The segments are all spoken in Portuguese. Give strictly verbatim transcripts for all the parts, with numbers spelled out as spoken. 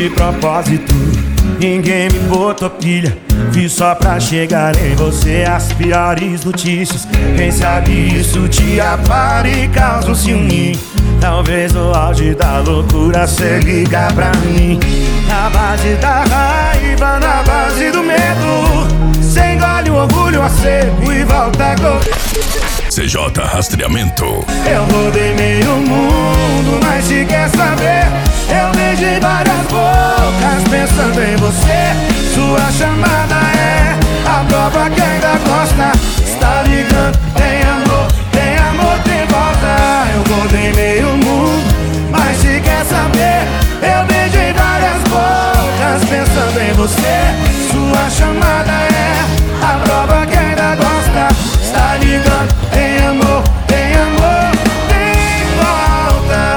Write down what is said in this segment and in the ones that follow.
de propósito, ninguém me botou pilha. Fiz só pra chegar em você as piores notícias. Quem sabe isso te abala e causa um ciúme. Talvez no auge da loucura cê liga pra mim. Na base da raiva, na base do medo, cê engole o orgulho a seco e volta com C J Rastreamento. Eu rodei meio mundo, mas se quer saber, eu beijei várias bocas pensando em você. Sua chamada é a prova que ainda gosta. Está ligando, tem amor, tem amor, tem volta. Eu rodei meio mundo, mas se quer saber, eu beijei várias bocas pensando em você. Sua chamada é a prova que ainda gosta. Está ligando, tem amor, tem amor, tem volta.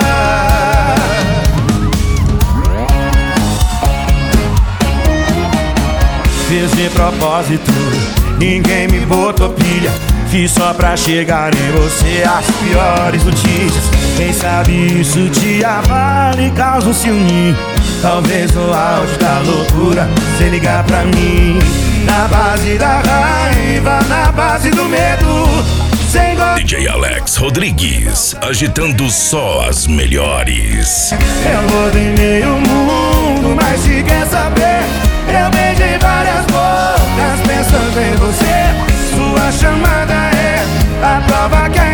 Fiz de propósito, ninguém me botou pilha. Fiz só pra chegar em você as piores notícias. Quem sabe isso te abala e causa um ciúme. Talvez no auge da loucura cê ligar pra mim. Na base da raiva, na base do medo, sem go... D J Alex Rodrigues, agitando só as melhores. Eu rodei meio mundo, mas se quer saber, eu beijei várias bocas pensando em você. Sua chamada é a prova que